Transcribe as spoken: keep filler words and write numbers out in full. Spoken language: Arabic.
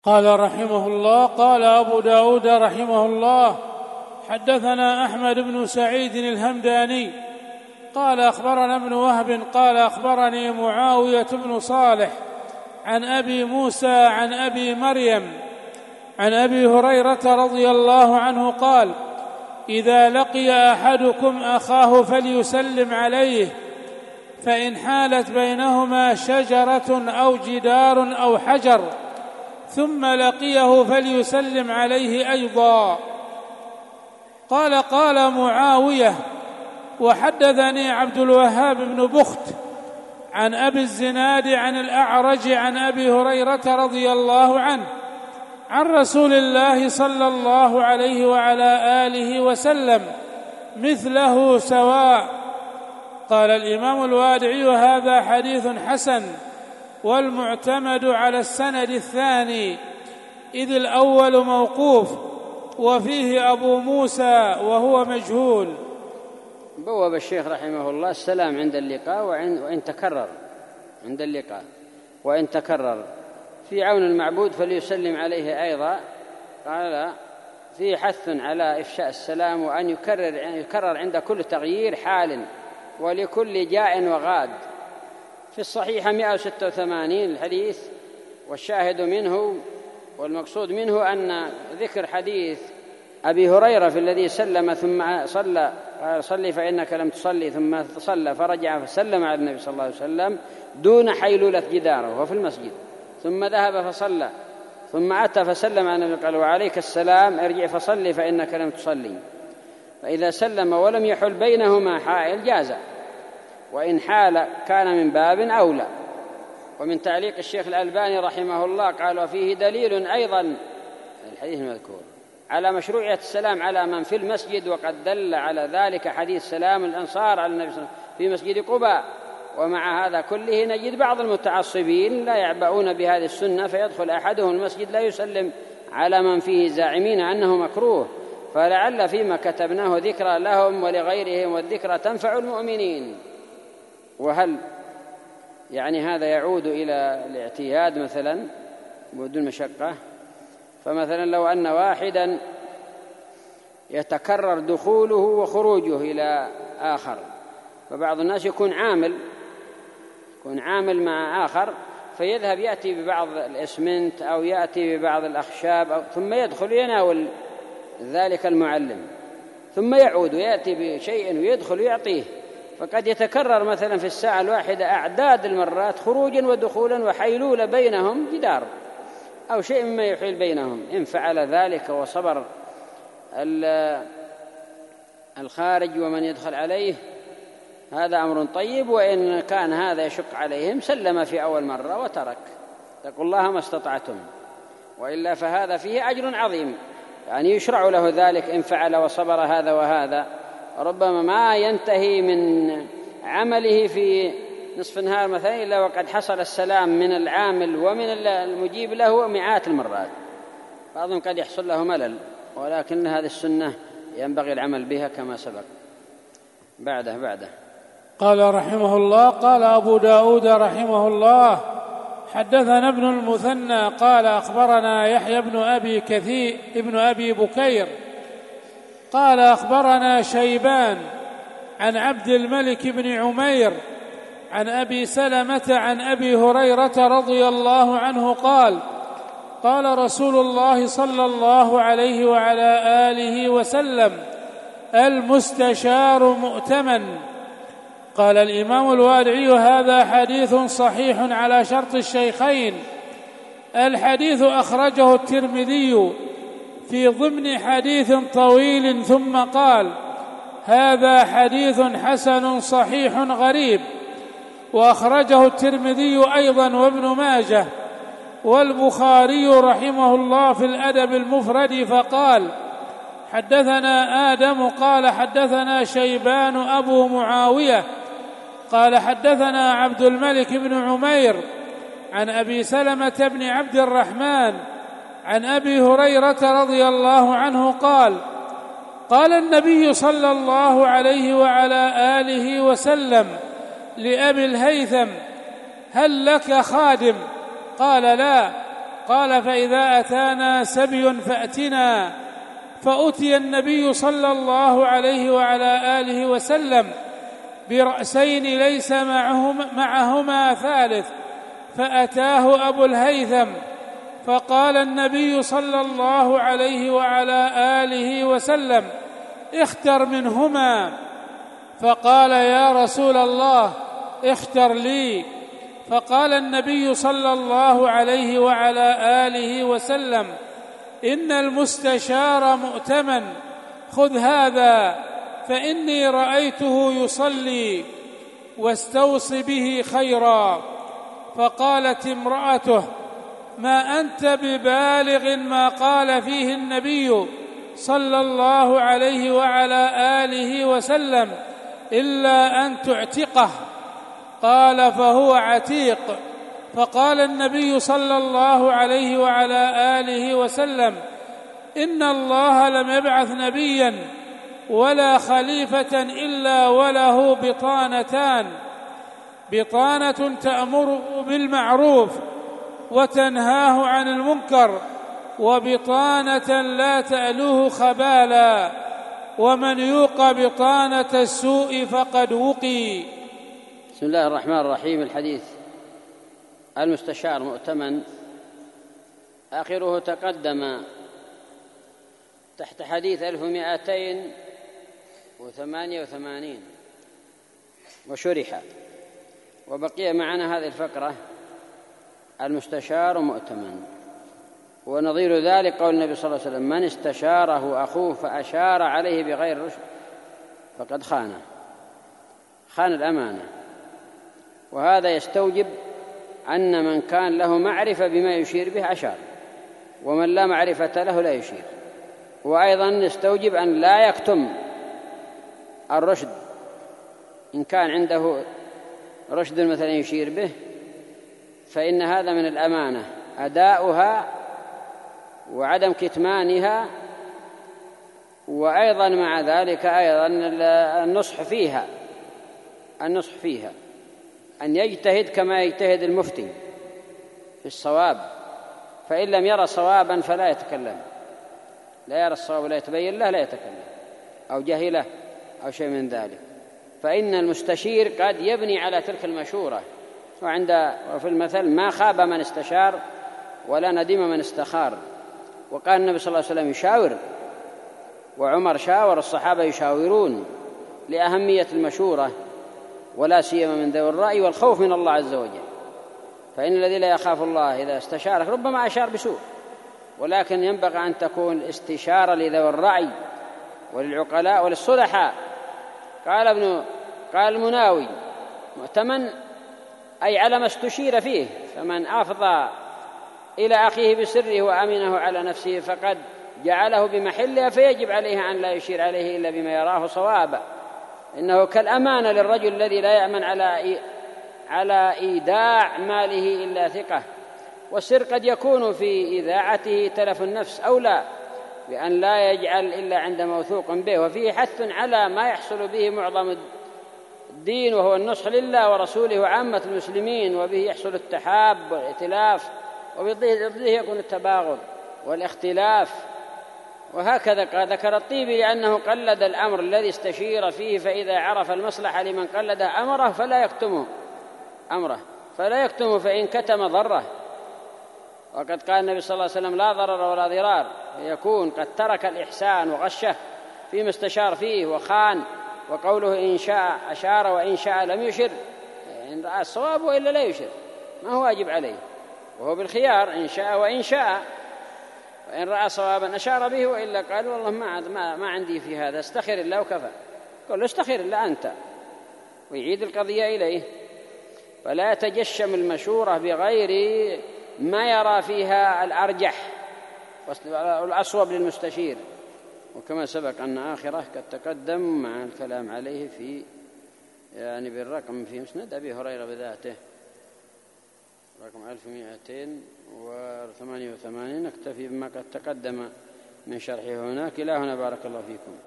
قال رحمه الله: قال أبو داود رحمه الله: حدثنا أحمد بن سعيد الهمداني قال أخبرنا ابن وهب قال أخبرني معاوية بن صالح عن أبي موسى عن أبي مريم عن أبي هريرة رضي الله عنه قال: إذا لقي أحدكم أخاه فليسلم عليه، فإن حالت بينهما شجرة أو جدار أو حجر ثم لقيه فليسلم عليه أيضا. قال قال معاوية: وحدثني عبد الوهاب بن بخت عن أبي الزناد عن الأعرج عن أبي هريرة رضي الله عنه عن رسول الله صلى الله عليه وعلى آله وسلم مثله سواء. قال الإمام الوادعي: هذا حديث حسن، والمعتمد على السند الثاني، إذ الأول موقوف وفيه أبو موسى وهو مجهول. بوب الشيخ رحمه الله السلام عند اللقاء وإن تكرر عند اللقاء وإن تكرر في عون المعبود فليسلم عليه أيضا. قال فيه حث على إفشاء السلام وأن يكرر, يكرر عند كل تغيير حال ولكل جاء وغاد. في الصحيحة مئة وستة وثمانين الحديث، والشاهد منه والمقصود منه أن ذكر حديث أبي هريرة في الذي سلم ثم صلى قال: صلي فإنك لم تصلي، ثم صلى فرجع فسلم على النبي صلى الله عليه وسلم دون حيلولة جداره وهو في المسجد، ثم ذهب فصلى، ثم أتى فسلم على النبي قال: وعليك السلام، ارجع فصلي فإنك لم تصلي. فإذا سلم ولم يحل بينهما حائل جاز، وإن حال كان من باب أولى. ومن تعليق الشيخ الألباني رحمه الله قال: وفيه دليل أيضا الحديث المذكور على مشروعية السلام على من في المسجد، وقد دل على ذلك حديث سلام الأنصار على النبي صلى الله عليه وسلم في مسجد قباء. ومع هذا كله نجد بعض المتعصبين لا يعبؤون بهذه السنة، فيدخل أحدهم المسجد لا يسلم على من فيه زاعمين أنه مكروه، فلعل فيما كتبناه ذكرى لهم ولغيرهم، والذكرى تنفع المؤمنين. وهل يعني هذا يعود إلى الاعتياد مثلا بدون مشقة؟ فمثلا لو أن واحدا يتكرر دخوله وخروجه إلى آخر، فبعض الناس يكون عامل يكون عامل مع آخر فيذهب يأتي ببعض الإسمنت أو يأتي ببعض الأخشاب أو ثم يدخل يناول ذلك المعلم، ثم يعود ويأتي بشيء ويدخل ويعطيه، فقد يتكرر مثلا في الساعة الواحدة أعداد المرات خروجا ودخولا وحيلول بينهم جدار أو شيء مما يحيل بينهم. إن فعل ذلك وصبر الخارج ومن يدخل عليه هذا أمر طيب، وإن كان هذا يشق عليهم سلم في أول مرة وترك، اتقوا الله ما استطعتم، وإلا فهذا فيه أجر عظيم، يعني يشرع له ذلك إن فعل وصبر هذا وهذا. ربما ما ينتهي من عمله في نصف النهار مثلا إلا وقد حصل السلام من العامل ومن المجيب له مئات المرات، بعضهم قد يحصل له ملل، ولكن هذه السنة ينبغي العمل بها كما سبق. بعده بعده قال رحمه الله: قال أبو داود رحمه الله: حدثنا ابن المثنى قال أخبرنا يحيى بن أبي كثير ابن أبي بكير قال أخبرنا شيبان عن عبد الملك بن عمير عن أبي سلمة عن أبي هريرة رضي الله عنه قال: قال رسول الله صلى الله عليه وعلى آله وسلم: المستشار مؤتمن. قال الإمام الوادعي: هذا حديث صحيح على شرط الشيخين. الحديث أخرجه الترمذي في ضمن حديث طويل، ثم قال: هذا حديث حسن صحيح غريب. وأخرجه الترمذي أيضا وابن ماجه والبخاري رحمه الله في الأدب المفرد، فقال: حدثنا آدم قال حدثنا شيبان أبو معاوية قال حدثنا عبد الملك بن عمير عن أبي سلمة بن عبد الرحمن عن أبي هريرة رضي الله عنه قال: قال النبي صلى الله عليه وعلى آله وسلم لأبي الهيثم: هل لك خادم؟ قال: لا. قال فإذا أتانا سبي فأتنا. فأتي النبي صلى الله عليه وعلى آله وسلم برأسين ليس معهما, معهما ثالث، فأتاه أبو الهيثم فقال النبي صلى الله عليه وعلى آله وسلم اختر منهما. فقال يا رسول الله اختر لي. فقال النبي صلى الله عليه وعلى آله وسلم إن المستشار مؤتمن، خذ هذا فإني رأيته يصلي واستوص به خيرا. فقالت امرأته ما أنت ببالغ ما قال فيه النبي صلى الله عليه وعلى آله وسلم إلا أن تعتقه. قال فهو عتيق. فقال النبي صلى الله عليه وعلى آله وسلم إن الله لم يبعث نبيا ولا خليفة إلا وله بطانتان، بطانة تأمره بالمعروف وتنهاه عن المنكر، وبطانة لا تألوه خبالا، ومن يوق بطانة السوء فقد وقي. بسم الله الرحمن الرحيم. الحديث المستشار مؤتمن آخره تقدم تحت حديث ألف ومائتين وثمانية وثمانين وشرح، وبقي معنا هذه الفقرة المستشار مؤتمن. ونظير ذلك قول النبي صلى الله عليه وسلم من استشاره أخوه فأشار عليه بغير رشد فقد خانه، خان الأمانة. وهذا يستوجب أن من كان له معرفة بما يشير به أشار، ومن لا معرفة له لا يشير. وأيضا يستوجب أن لا يكتم الرشد، إن كان عنده رشد مثلا يشير به فإن هذا من الأمانة أداؤها وعدم كتمانها، وأيضا مع ذلك أيضا النصح فيها النصح فيها أن يجتهد كما يجتهد المفتي في الصواب، فإن لم يرى صوابا فلا يتكلم، لا يرى الصواب ولا يتبين له لا يتكلم، أو جهله أو شيء من ذلك. فإن المستشير قد يبني على تلك المشورة. وعند وفي المثل ما خاب من استشار ولا ندم من استخار. وقال النبي صلى الله عليه وسلم يشاور، وعمر شاور، الصحابة يشاورون لأهمية المشورة ولا سيما من ذوي الرأي والخوف من الله عز وجل. فإن الذي لا يخاف الله إذا استشارك ربما أشار بسوء، ولكن ينبغي أن تكون استشارة لذوي الرأي وللعقلاء وللصلحاء. قال ابن قال المناوي مؤتمن أي على ما استشير فيه، فمن أفضى إلى أخيه بسره وأمنه على نفسه فقد جعله بمحلها، فيجب عليه أن لا يشير عليه إلا بما يراه صوابا. إنه كالأمانة للرجل الذي لا يأمن على على إيداع ماله إلا ثقة. والسر قد يكون في إذاعته تلف النفس أو لا، بأن لا يجعل إلا عند موثوق به. وفيه حث على ما يحصل به معظم الدين، وهو النصح لله ورسوله وعامة المسلمين، وبه يحصل التحاب والائتلاف، وبضده يكون التباغض والاختلاف. وهكذا ذكر الطيبي لأنه قلد الأمر الذي استشير فيه، فإذا عرف المصلحة لمن قلد أمره فلا يكتمه أمره فلا يكتمه فإن كتم ضره. وقد قال النبي صلى الله عليه وسلم لا ضرر ولا ضرار، يكون قد ترك الإحسان وغشه فيما استشار فيه وخان. وقوله إن شاء أشار وإن شاء لم يشر، إن رأى الصواب وإلا لا يشر، ما هو واجب عليه، وهو بالخيار إن شاء وإن شاء. وإن رأى صوابا أشار به، وإلا قال والله ما, ما, ما عندي في هذا، استخر الله وكفى. قال له استخر الله أنت، ويعيد القضية إليه. فلا يتجشم المشورة بغير ما يرى فيها الأرجح والأصوب للمستشير. وكما سبق أن آخره قد تقدم مع الكلام عليه في يعني بالرقم في مسند أبي هريرة بذاته رقم ألف ومائتين وثمانية وثمانين. نكتفي بما قد تقدم من شرحه هناك. إلى هنا بارك الله فيكم.